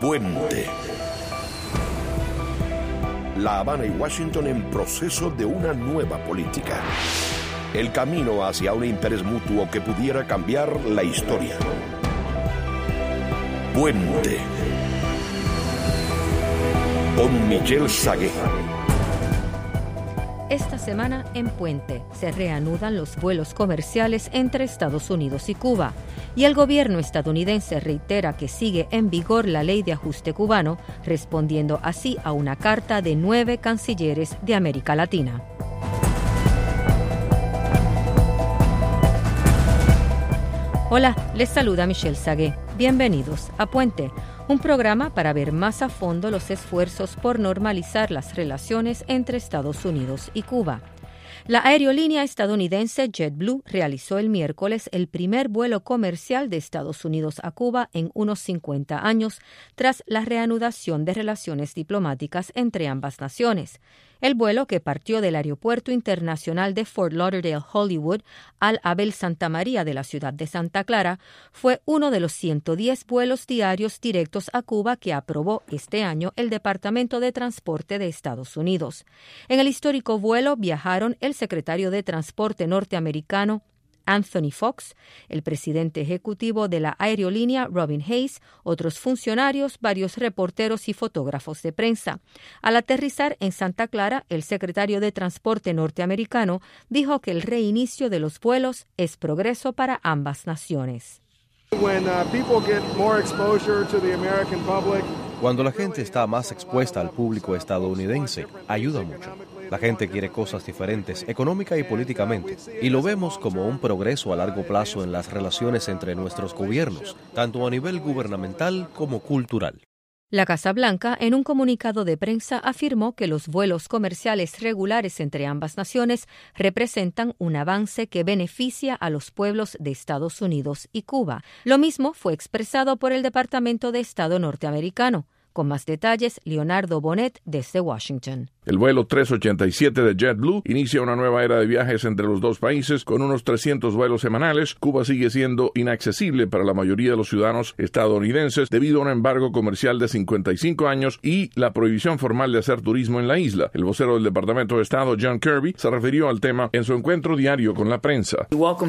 Puente. La Habana y Washington en proceso de una nueva política. El camino hacia un interés mutuo que pudiera cambiar la historia. Puente. Con Michelle Sagué. Esta semana en Puente se reanudan los vuelos comerciales entre Estados Unidos y Cuba, y el gobierno estadounidense reitera que sigue en vigor la ley de ajuste cubano, respondiendo así a una carta de 9 cancilleres de América Latina. Hola, les saluda Michelle Sagué. Bienvenidos a Puente, un programa para ver más a fondo los esfuerzos por normalizar las relaciones entre Estados Unidos y Cuba. La aerolínea estadounidense JetBlue realizó el miércoles el primer vuelo comercial de Estados Unidos a Cuba en unos 50 años, tras la reanudación de relaciones diplomáticas entre ambas naciones. El vuelo, que partió del Aeropuerto Internacional de Fort Lauderdale Hollywood al Abel Santa María de la ciudad de Santa Clara, fue uno de los 110 vuelos diarios directos a Cuba que aprobó este año el Departamento de Transporte de Estados Unidos. En el histórico vuelo viajaron el secretario de Transporte norteamericano Anthony Fox, el presidente ejecutivo de la aerolínea Robin Hayes, otros funcionarios, varios reporteros y fotógrafos de prensa. Al aterrizar en Santa Clara, el secretario de Transporte norteamericano dijo que el reinicio de los vuelos es progreso para ambas naciones. Cuando la gente está más expuesta al público estadounidense, ayuda mucho. La gente quiere cosas diferentes, económica y políticamente, y lo vemos como un progreso a largo plazo en las relaciones entre nuestros gobiernos, tanto a nivel gubernamental como cultural. La Casa Blanca, en un comunicado de prensa, afirmó que los vuelos comerciales regulares entre ambas naciones representan un avance que beneficia a los pueblos de Estados Unidos y Cuba. Lo mismo fue expresado por el Departamento de Estado norteamericano. Con más detalles, Leonardo Bonet desde Washington. El vuelo 387 de JetBlue inicia una nueva era de viajes entre los dos países con unos 300 vuelos semanales. Cuba sigue siendo inaccesible para la mayoría de los ciudadanos estadounidenses debido a un embargo comercial de 55 años y la prohibición formal de hacer turismo en la isla. El vocero del Departamento de Estado, John Kirby, se refirió al tema en su encuentro diario con la prensa.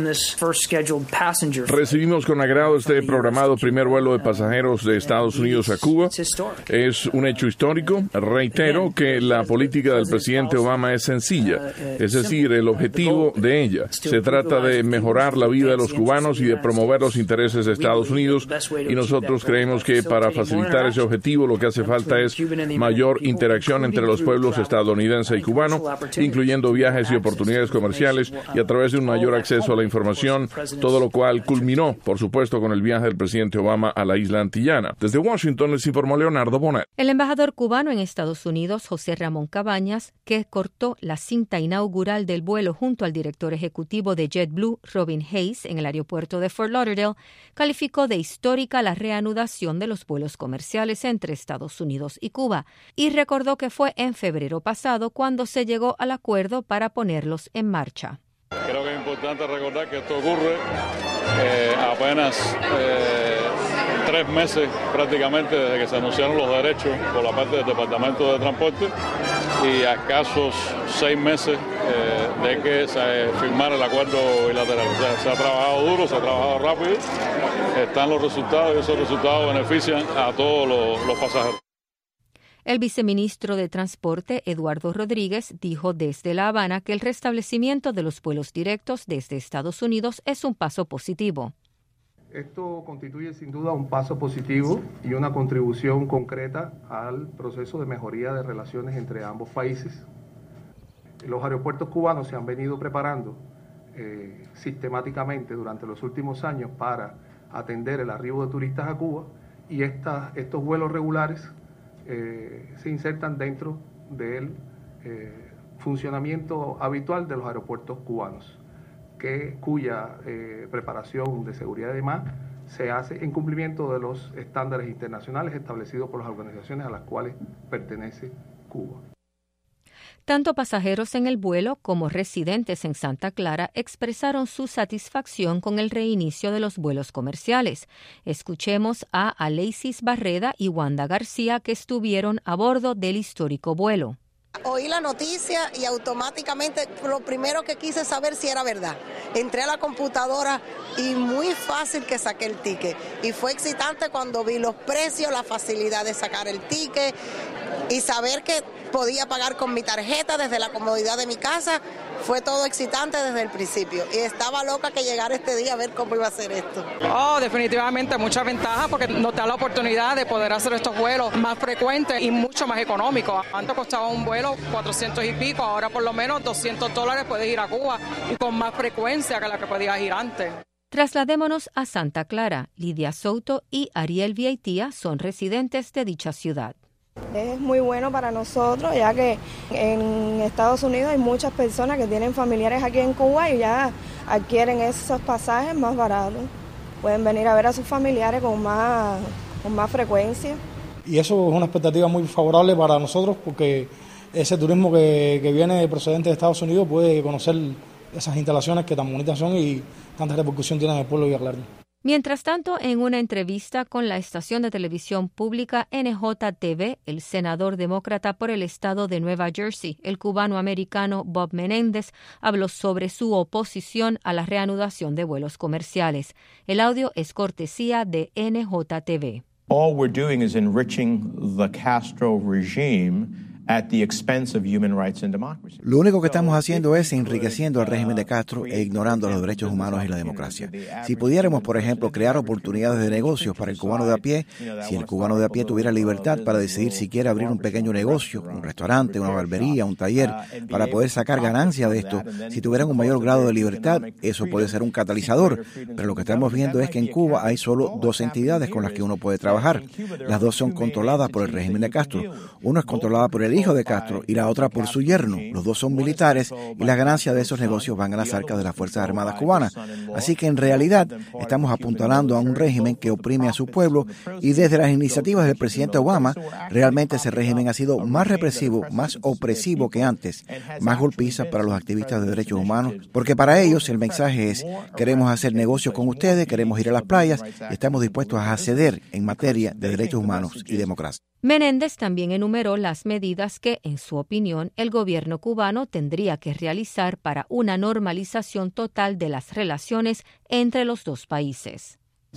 Recibimos con agrado este programado primer vuelo de pasajeros de Estados Unidos a Cuba. Es un hecho histórico. Reitero que la política del presidente Obama es sencilla, es decir, el objetivo de ella. Se trata de mejorar la vida de los cubanos y de promover los intereses de Estados Unidos, y nosotros creemos que para facilitar ese objetivo lo que hace falta es mayor interacción entre los pueblos estadounidense y cubano, incluyendo viajes y oportunidades comerciales y a través de un mayor acceso a la información, todo lo cual culminó, por supuesto, con el viaje del presidente Obama a la isla antillana. Desde Washington les informó Leonardo Bonet. El embajador cubano en Estados Unidos, José Ramón Cabañas, que cortó la cinta inaugural del vuelo junto al director ejecutivo de JetBlue, Robin Hayes, en el aeropuerto de Fort Lauderdale, calificó de histórica la reanudación de los vuelos comerciales entre Estados Unidos y Cuba y recordó que fue en febrero pasado cuando se llegó al acuerdo para ponerlos en marcha. Creo que es importante recordar que esto ocurre apenas 3 meses prácticamente desde que se anunciaron los derechos por la parte del Departamento de Transporte y a escasos 6 meses de que se firmara el acuerdo bilateral. O sea, se ha trabajado duro, se ha trabajado rápido, están los resultados y esos resultados benefician a todos los pasajeros. El viceministro de Transporte, Eduardo Rodríguez, dijo desde La Habana que el restablecimiento de los vuelos directos desde Estados Unidos es un paso positivo. Esto constituye sin duda un paso positivo y una contribución concreta al proceso de mejoría de relaciones entre ambos países. Los aeropuertos cubanos se han venido preparando sistemáticamente durante los últimos años para atender el arribo de turistas a Cuba, y estos vuelos regulares se insertan dentro del funcionamiento habitual de los aeropuertos cubanos, cuya preparación de seguridad y demás se hace en cumplimiento de los estándares internacionales establecidos por las organizaciones a las cuales pertenece Cuba. Tanto pasajeros en el vuelo como residentes en Santa Clara expresaron su satisfacción con el reinicio de los vuelos comerciales. Escuchemos a Alexis Barreda y Wanda García, que estuvieron a bordo del histórico vuelo. Oí la noticia y automáticamente lo primero que quise saber si era verdad. Entré a la computadora y muy fácil que saqué el ticket. Y fue excitante cuando vi los precios, la facilidad de sacar el ticket y saber que podía pagar con mi tarjeta desde la comodidad de mi casa. Fue todo excitante desde el principio y estaba loca que llegara este día a ver cómo iba a ser esto. Definitivamente mucha ventaja porque nos da la oportunidad de poder hacer estos vuelos más frecuentes y mucho más económicos. Antes costaba un vuelo 400 y pico, ahora por lo menos $200 puedes ir a Cuba y con más frecuencia que la que podías ir antes. Trasladémonos a Santa Clara. Lidia Souto y Ariel Vieitia son residentes de dicha ciudad. Es muy bueno para nosotros, ya que en Estados Unidos hay muchas personas que tienen familiares aquí en Cuba y ya adquieren esos pasajes más baratos. Pueden venir a ver a sus familiares con más frecuencia. Y eso es una expectativa muy favorable para nosotros porque ese turismo que viene procedente de Estados Unidos puede conocer esas instalaciones que tan bonitas son y tanta repercusión tienen en el pueblo de Villa Clara. Mientras tanto, en una entrevista con la estación de televisión pública NJTV, el senador demócrata por el estado de Nueva Jersey, el cubano-americano Bob Menéndez, habló sobre su oposición a la reanudación de vuelos comerciales. El audio es cortesía de NJTV. All we're doing is enriching the Castro regime at the expense of human rights and democracy. Lo único que estamos haciendo es enriqueciendo al régimen de Castro e ignorando los derechos humanos y la democracia. Si pudiéramos, por ejemplo, crear oportunidades de negocios para el cubano de a pie, si el cubano de a pie tuviera libertad para decidir si quiere abrir un pequeño negocio, un restaurante, una barbería, un taller, para poder sacar ganancia de esto, si tuvieran un mayor grado de libertad, eso puede ser un catalizador. Pero lo que estamos viendo es que en Cuba hay solo dos entidades con las que uno puede trabajar. Las dos son controladas por el régimen de Castro. Uno es controlada por el hijo de Castro y la otra por su yerno. Los dos son militares y las ganancias de esos negocios van a las arcas de las Fuerzas Armadas cubanas. Así que en realidad estamos apuntalando a un régimen que oprime a su pueblo y desde las iniciativas del presidente Obama, realmente ese régimen ha sido más represivo, más opresivo que antes, más golpiza para los activistas de derechos humanos, porque para ellos el mensaje es: queremos hacer negocios con ustedes, queremos ir a las playas y estamos dispuestos a ceder en materia de derechos humanos y democracia. Menéndez también enumeró las medidas que, en su opinión, el gobierno cubano tendría que realizar para una normalización total de las relaciones entre los dos países.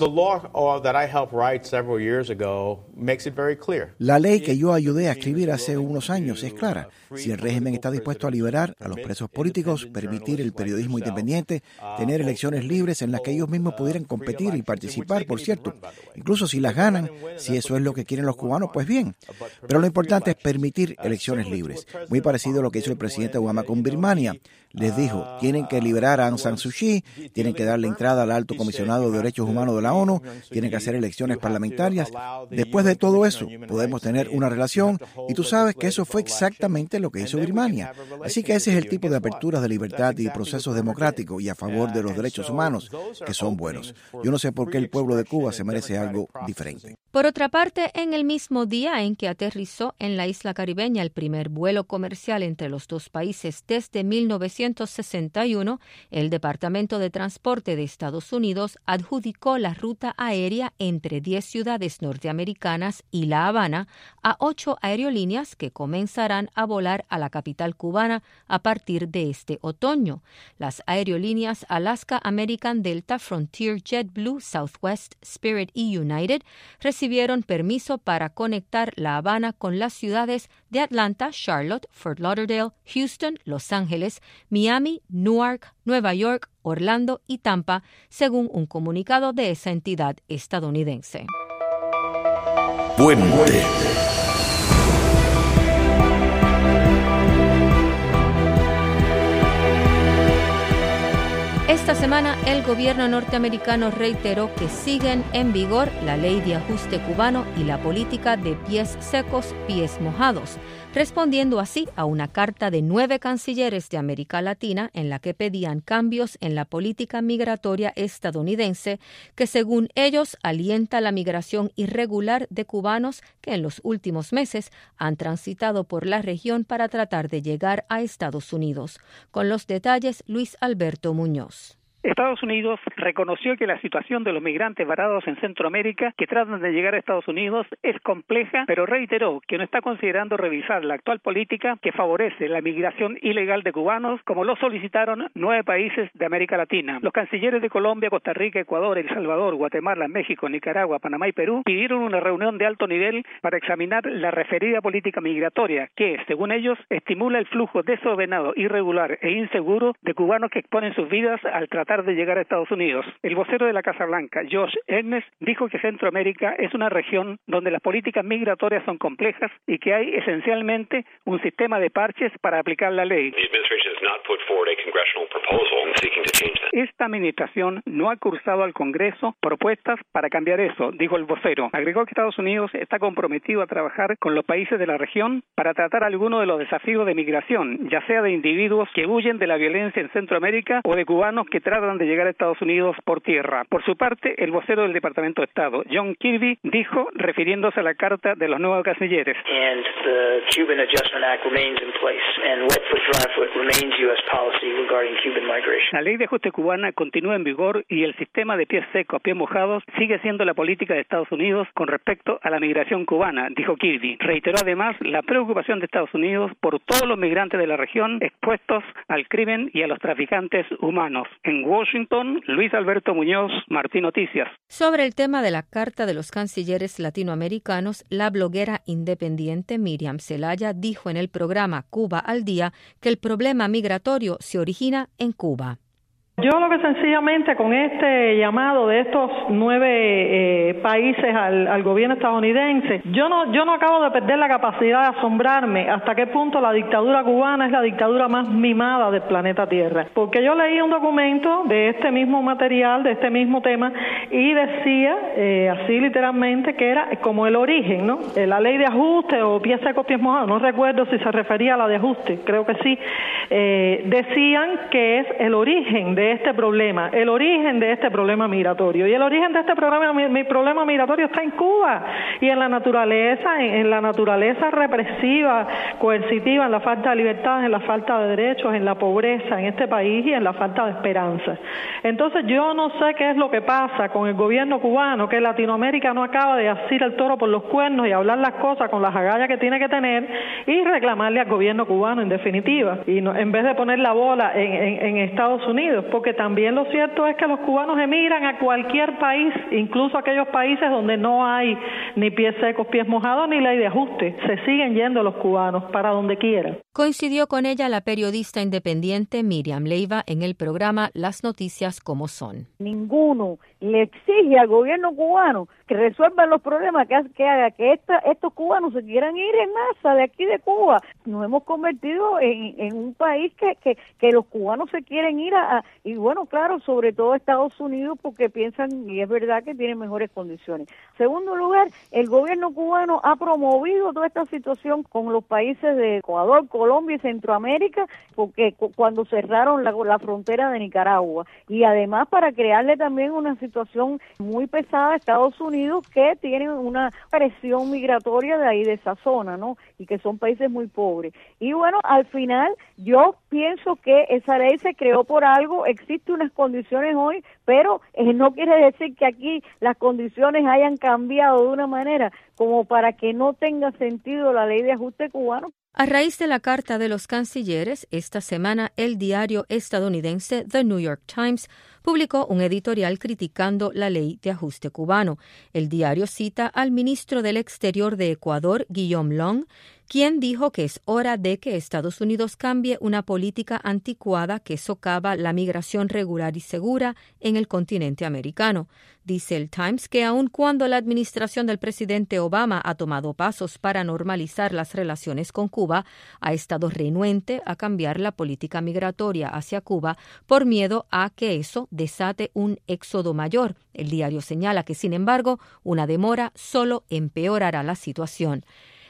La ley que yo ayudé a escribir hace unos años es clara. Si el régimen está dispuesto a liberar a los presos políticos, permitir el periodismo independiente, tener elecciones libres en las que ellos mismos pudieran competir y participar, por cierto, incluso si las ganan, si eso es lo que quieren los cubanos, pues bien. Pero lo importante es permitir elecciones libres. Muy parecido a lo que hizo el presidente Obama con Birmania. Les dijo, tienen que liberar a Aung San Suu Kyi, tienen que darle entrada al alto comisionado de derechos humanos de la ONU, tienen que hacer elecciones parlamentarias. Después de todo eso, podemos tener una relación y tú sabes que eso fue exactamente lo que hizo Birmania. Así que ese es el tipo de aperturas de libertad y procesos democráticos y a favor de los derechos humanos que son buenos. Yo no sé por qué el pueblo de Cuba se merece algo diferente. Por otra parte, en el mismo día en que aterrizó en la isla caribeña el primer vuelo comercial entre los dos países desde 1961, el Departamento de Transporte de Estados Unidos adjudicó la ruta aérea entre 10 ciudades norteamericanas y La Habana a 8 aerolíneas que comenzarán a volar a la capital cubana a partir de este otoño. Las aerolíneas Alaska, American, Delta, Frontier, JetBlue, Southwest, Spirit y United recibieron permiso para conectar La Habana con las ciudades de Atlanta, Charlotte, Fort Lauderdale, Houston, Los Ángeles, Miami, Newark, Nueva York, Orlando y Tampa, según un comunicado de esa entidad estadounidense. Puente. Esta semana, el gobierno norteamericano reiteró que siguen en vigor la ley de ajuste cubano y la política de pies secos, pies mojados. respondiendo así a una carta de 9 cancilleres de América Latina en la que pedían cambios en la política migratoria estadounidense que, según ellos, alienta la migración irregular de cubanos que en los últimos meses han transitado por la región para tratar de llegar a Estados Unidos. Con los detalles, Luis Alberto Muñoz. Estados Unidos reconoció que la situación de los migrantes varados en Centroamérica que tratan de llegar a Estados Unidos es compleja, pero reiteró que no está considerando revisar la actual política que favorece la migración ilegal de cubanos, como lo solicitaron 9 países de América Latina. Los cancilleres de Colombia, Costa Rica, Ecuador, El Salvador, Guatemala, México, Nicaragua, Panamá y Perú pidieron una reunión de alto nivel para examinar la referida política migratoria que, según ellos, estimula el flujo desordenado, irregular e inseguro de cubanos que exponen sus vidas al tratar de llegar a Estados Unidos. El vocero de la Casa Blanca, Josh Earnest, dijo que Centroamérica es una región donde las políticas migratorias son complejas y que hay esencialmente un sistema de parches para aplicar la ley. Esta administración no ha cursado al Congreso propuestas para cambiar eso, dijo el vocero. Agregó que Estados Unidos está comprometido a trabajar con los países de la región para tratar algunos de los desafíos de migración, ya sea de individuos que huyen de la violencia en Centroamérica o de cubanos que tratan de llegar a Estados Unidos por tierra. Por su parte, el vocero del Departamento de Estado, John Kirby, dijo, refiriéndose a la carta de los nuevos cancilleres: la ley de ajuste cubana continúa en vigor y el sistema de pies secos, pies mojados sigue siendo la política de Estados Unidos con respecto a la migración cubana, dijo Kirby. Reiteró además la preocupación de Estados Unidos por todos los migrantes de la región expuestos al crimen y a los traficantes humanos. En Washington, Luis Alberto Muñoz, Martín Noticias. Sobre el tema de la carta de los cancilleres latinoamericanos, la bloguera independiente Miriam Zelaya dijo en el programa Cuba al Día que el problema migratorio se origina en Cuba. Yo lo que sencillamente con este llamado de estos 9 países al gobierno estadounidense, yo no acabo de perder la capacidad de asombrarme hasta qué punto la dictadura cubana es la dictadura más mimada del planeta Tierra. Porque yo leí un documento de este mismo material, de este mismo tema, y decía, así literalmente, que era como el origen, ¿no? La ley de ajuste o pies secos, pies mojados, no recuerdo si se refería a la de ajuste, creo que sí, decían que es el origen de este problema, el origen de este problema migratorio. Y el origen de este problema migratorio está en Cuba y en la naturaleza represiva, coercitiva, en la falta de libertad, en la falta de derechos, en la pobreza en este país y en la falta de esperanza. Entonces yo no sé qué es lo que pasa con el gobierno cubano, que Latinoamérica no acaba de asir el toro por los cuernos y hablar las cosas con las agallas que tiene que tener y reclamarle al gobierno cubano en definitiva, y no, en vez de poner la bola en Estados Unidos, porque también lo cierto es que los cubanos emigran a cualquier país, incluso a aquellos países donde no hay ni pies secos, pies mojados, ni ley de ajuste. Se siguen yendo los cubanos para donde quieran. Coincidió con ella la periodista independiente Miriam Leiva en el programa Las Noticias como Son. Ninguno le exige al gobierno cubano que resuelva los problemas, que haga que estos cubanos se quieran ir en masa de aquí de Cuba. Nos hemos convertido en un país que los cubanos se quieren ir y bueno, claro, sobre todo a Estados Unidos porque piensan, y es verdad, que tienen mejores condiciones. Segundo lugar, el gobierno cubano ha promovido toda esta situación con los países de Ecuador, Colombia y Centroamérica, porque cuando cerraron la frontera de Nicaragua, y además para crearle también una situación muy pesada a Estados Unidos, que tienen una presión migratoria de ahí, de esa zona, ¿no? Y que son países muy pobres. Y bueno, al final yo pienso que esa ley se creó por algo, existen unas condiciones hoy, pero no quiere decir que aquí las condiciones hayan cambiado de una manera como para que no tenga sentido la ley de ajuste cubano. A raíz de la carta de los cancilleres, esta semana el diario estadounidense The New York Times publicó un editorial criticando la ley de ajuste cubano. El diario cita al ministro del Exterior de Ecuador, Guillaume Long, quien dijo que es hora de que Estados Unidos cambie una política anticuada que socava la migración regular y segura en el continente americano. Dice el Times que aun cuando la administración del presidente Obama ha tomado pasos para normalizar las relaciones con Cuba, ha estado renuente a cambiar la política migratoria hacia Cuba por miedo a que eso desate un éxodo mayor. El diario señala que, sin embargo, una demora solo empeorará la situación.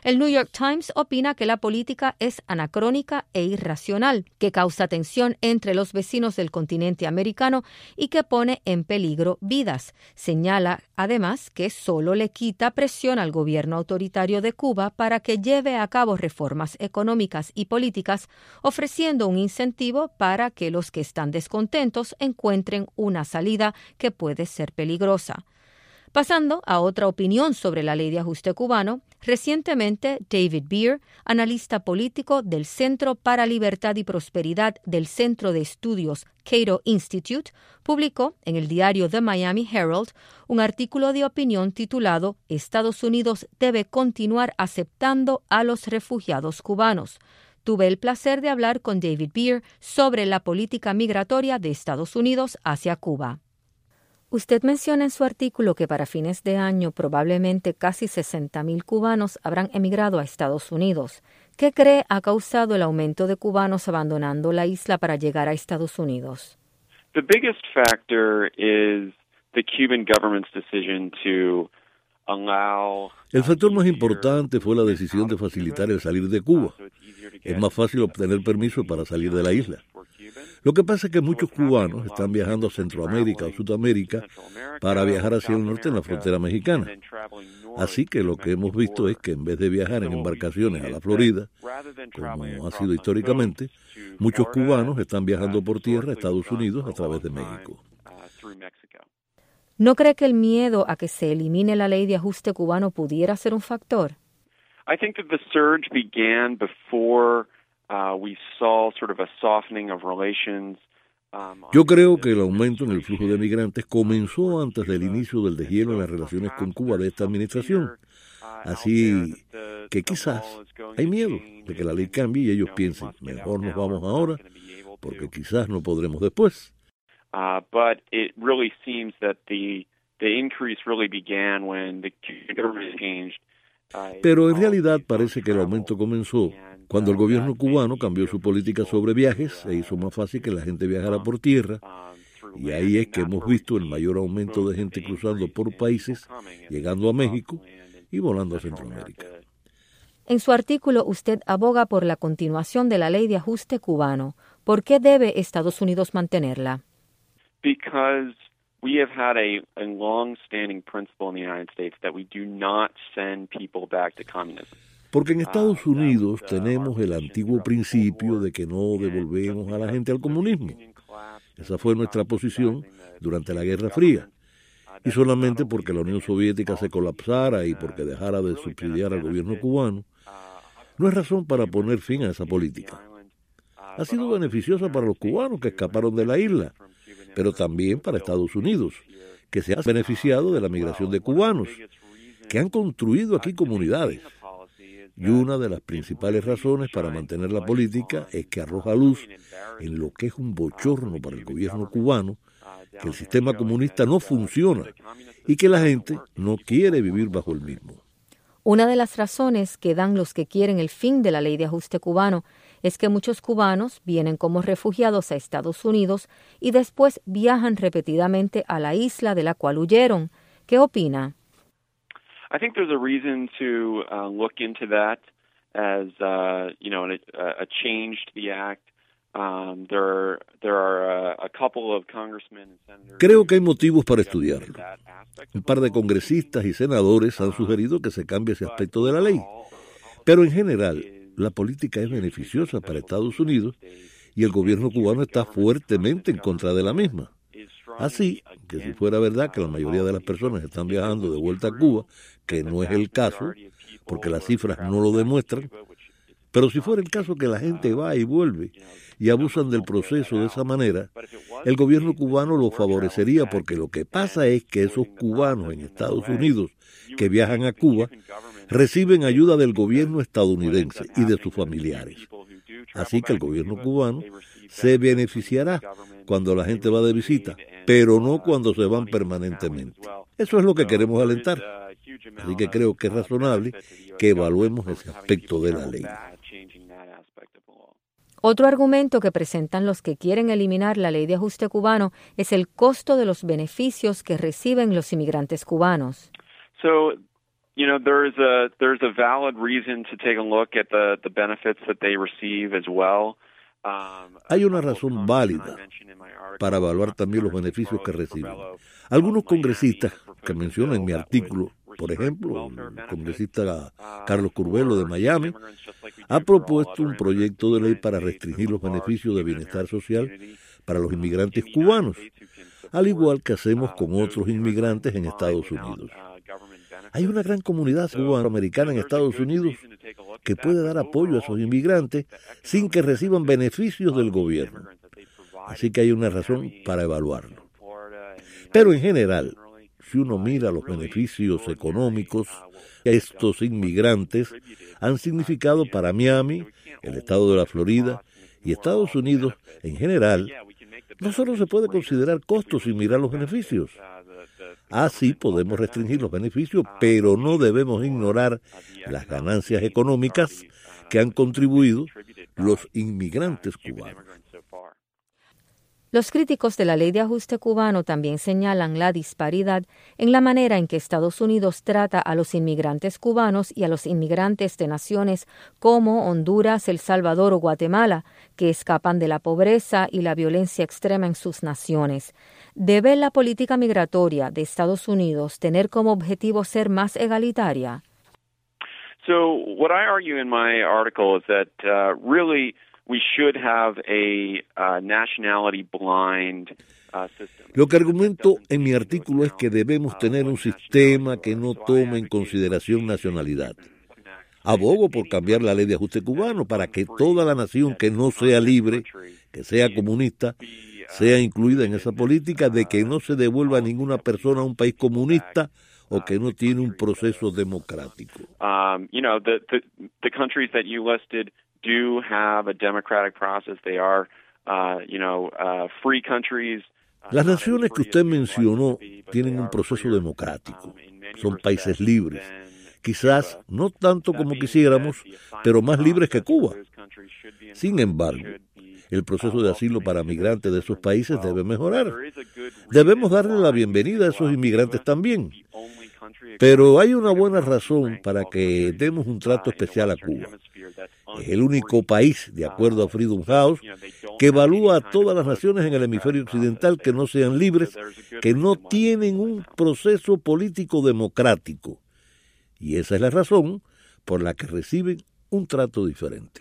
El New York Times opina que la política es anacrónica e irracional, que causa tensión entre los vecinos del continente americano y que pone en peligro vidas. Señala, además, que solo le quita presión al gobierno autoritario de Cuba para que lleve a cabo reformas económicas y políticas, ofreciendo un incentivo para que los que están descontentos encuentren una salida que puede ser peligrosa. Pasando a otra opinión sobre la ley de ajuste cubano, recientemente David Beer, analista político del Centro para Libertad y Prosperidad del Centro de Estudios Cato Institute, publicó en el diario The Miami Herald un artículo de opinión titulado «Estados Unidos debe continuar aceptando a los refugiados cubanos». Tuve el placer de hablar con David Beer sobre la política migratoria de Estados Unidos hacia Cuba. Usted menciona en su artículo que para fines de año probablemente casi 60,000 cubanos habrán emigrado a Estados Unidos. ¿Qué cree ha causado el aumento de cubanos abandonando la isla para llegar a Estados Unidos? The biggest factor is the Cuban government's decision to allow. El factor más importante fue la decisión de facilitar el salir de Cuba. Es más fácil obtener permiso para salir de la isla. Lo que pasa es que muchos cubanos están viajando a Centroamérica o Sudamérica para viajar hacia el norte en la frontera mexicana. Así que lo que hemos visto es que en vez de viajar en embarcaciones a la Florida, como ha sido históricamente, muchos cubanos están viajando por tierra a Estados Unidos a través de México. ¿No cree que el miedo a que se elimine la ley de ajuste cubano pudiera ser un factor? I think that the surge began before we saw sort of a softening of relations. Yo creo que el aumento en el flujo de migrantes comenzó antes del inicio del deshielo en las relaciones con Cuba de esta administración. Así que quizás hay miedo de que la ley cambie y ellos piensen, mejor nos vamos ahora, porque quizás no podremos después. But it really seems that the increase really began when the government changed. Pero en realidad parece que el aumento comenzó cuando el gobierno cubano cambió su política sobre viajes e hizo más fácil que la gente viajara por tierra, y ahí es que hemos visto el mayor aumento de gente cruzando por países, llegando a México y volando a Centroamérica. En su artículo usted aboga por la continuación de la ley de ajuste cubano. ¿Por qué debe Estados Unidos mantenerla? Because we have had a long-standing principle in the United States that we do not send people back to communism. Porque en Estados Unidos tenemos el antiguo principio de que no devolvemos a la gente al comunismo. Esa fue nuestra posición durante la Guerra Fría. Y solamente porque la Unión Soviética se colapsara y porque dejara de subsidiar al gobierno cubano, no es razón para poner fin a esa política. Ha sido beneficiosa para los cubanos que escaparon de la isla, pero también para Estados Unidos, que se ha beneficiado de la migración de cubanos, que han construido aquí comunidades. Y una de las principales razones para mantener la política es que arroja luz en lo que es un bochorno para el gobierno cubano, que el sistema comunista no funciona y que la gente no quiere vivir bajo el mismo. Una de las razones que dan los que quieren el fin de la ley de ajuste cubano es que muchos cubanos vienen como refugiados a Estados Unidos y después viajan repetidamente a la isla de la cual huyeron. ¿Qué opina? I think there's a reason to look into that as a change to the act. There are a couple of congressmen and senators. Creo que hay motivos para estudiarlo. Un par de congresistas y senadores han sugerido que se cambie ese aspecto de la ley. Pero en general, la política es beneficiosa para Estados Unidos y el gobierno cubano está fuertemente en contra de la misma. Así que si fuera verdad que la mayoría de las personas están viajando de vuelta a Cuba, que no es el caso, porque las cifras no lo demuestran, pero si fuera el caso que la gente va y vuelve y abusan del proceso de esa manera, el gobierno cubano lo favorecería, porque lo que pasa es que esos cubanos en Estados Unidos que viajan a Cuba reciben ayuda del gobierno estadounidense y de sus familiares. Así que el gobierno cubano se beneficiará cuando la gente va de visita, pero no cuando se van permanentemente. Eso es lo que queremos alentar. Así que creo que es razonable que evaluemos ese aspecto de la ley. Otro argumento que presentan los que quieren eliminar la ley de ajuste cubano es el costo de los beneficios que reciben los inmigrantes cubanos. So, there's a valid reason to take a look at the benefits that they receive as well. Hay una razón válida para evaluar también los beneficios que reciben. Algunos congresistas que menciono en mi artículo, por ejemplo, el congresista Carlos Curvelo de Miami, ha propuesto un proyecto de ley para restringir los beneficios de bienestar social para los inmigrantes cubanos, al igual que hacemos con otros inmigrantes en Estados Unidos. Hay una gran comunidad cubanoamericana en Estados Unidos que puede dar apoyo a esos inmigrantes sin que reciban beneficios del gobierno. Así que hay una razón para evaluarlo. Pero en general, si uno mira los beneficios económicos, estos inmigrantes han significado para Miami, el estado de la Florida y Estados Unidos en general, no solo se puede considerar costos sin mirar los beneficios. Así podemos restringir los beneficios, pero no debemos ignorar las ganancias económicas que han contribuido los inmigrantes cubanos. Los críticos de la ley de ajuste cubano también señalan la disparidad en la manera en que Estados Unidos trata a los inmigrantes cubanos y a los inmigrantes de naciones como Honduras, El Salvador o Guatemala, que escapan de la pobreza y la violencia extrema en sus naciones. ¿Debe la política migratoria de Estados Unidos tener como objetivo ser más egalitaria? So what I argue in my article is that really we should have a nationality blind system. Lo que argumento en mi artículo es que debemos tener un sistema que no tome en consideración nacionalidad. Abogo por cambiar la ley de ajuste cubano para que toda la nación que no sea libre, que sea comunista, sea incluida en esa política de que no se devuelva a ninguna persona a un país comunista o que no tiene un proceso democrático. The countries that you listed do have a democratic process. They are, free countries. Las naciones que usted mencionó tienen un proceso democrático. Son países libres. Quizás no tanto como quisiéramos, pero más libres que Cuba. Sin embargo, el proceso de asilo para migrantes de esos países debe mejorar. Debemos darle la bienvenida a esos inmigrantes también. Pero hay una buena razón para que demos un trato especial a Cuba. Es el único país, de acuerdo a Freedom House, que evalúa a todas las naciones en el hemisferio occidental que no sean libres, que no tienen un proceso político democrático. Y esa es la razón por la que reciben un trato diferente.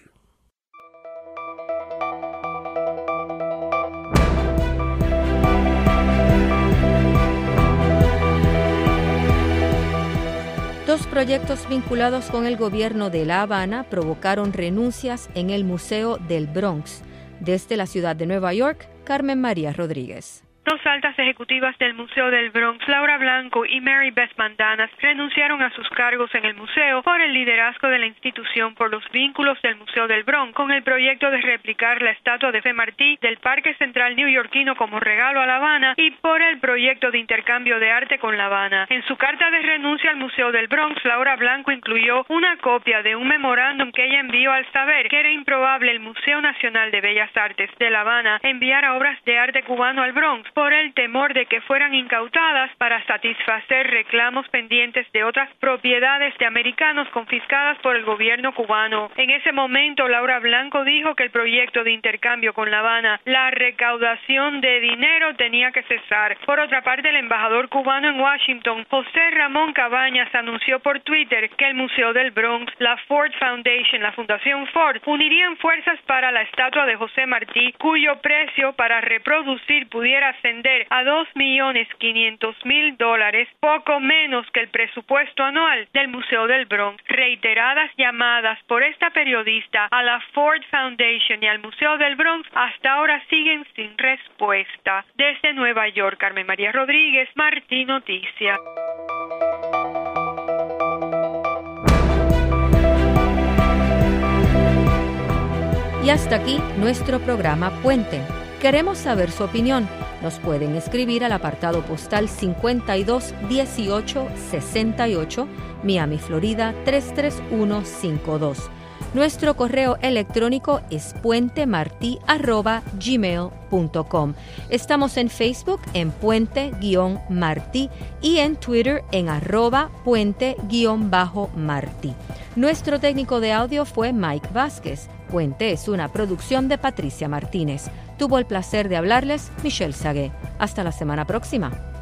Dos proyectos vinculados con el gobierno de La Habana provocaron renuncias en el Museo del Bronx. Desde la ciudad de Nueva York, Carmen María Rodríguez. Dos altas ejecutivas del Museo del Bronx, Laura Blanco y Mary Beth Bandanas, renunciaron a sus cargos en el museo por el liderazgo de la institución por los vínculos del Museo del Bronx con el proyecto de replicar la estatua de José Martí del Parque Central neoyorquino como regalo a La Habana y por el proyecto de intercambio de arte con La Habana. En su carta de renuncia al Museo del Bronx, Laura Blanco incluyó una copia de un memorándum que ella envió al saber que era improbable el Museo Nacional de Bellas Artes de La Habana enviara obras de arte cubano al Bronx por el temor de que fueran incautadas para satisfacer reclamos pendientes de otras propiedades de americanos confiscadas por el gobierno cubano. En ese momento, Laura Blanco dijo que el proyecto de intercambio con La Habana, la recaudación de dinero tenía que cesar. Por otra parte, el embajador cubano en Washington, José Ramón Cabañas, anunció por Twitter que el Museo del Bronx, la Ford Foundation, la Fundación Ford, unirían fuerzas para la estatua de José Martí, cuyo precio para reproducir pudiera ascender a $2.500.000, poco menos que el presupuesto anual del Museo del Bronx. Reiteradas llamadas por esta periodista a la Ford Foundation y al Museo del Bronx hasta ahora siguen sin respuesta. Desde Nueva York, Carmen María Rodríguez, Martí Noticias. Y hasta aquí nuestro programa Puente. Queremos saber su opinión. Nos pueden escribir al apartado postal 521868, Miami, Florida 33152. Nuestro correo electrónico es puentemarti@gmail.com. Estamos en Facebook en puente-marti y en Twitter en @puente_marti. Nuestro técnico de audio fue Mike Vázquez. Puente es una producción de Patricia Martínez. Tuvo el placer de hablarles Michelle Sagué. Hasta la semana próxima.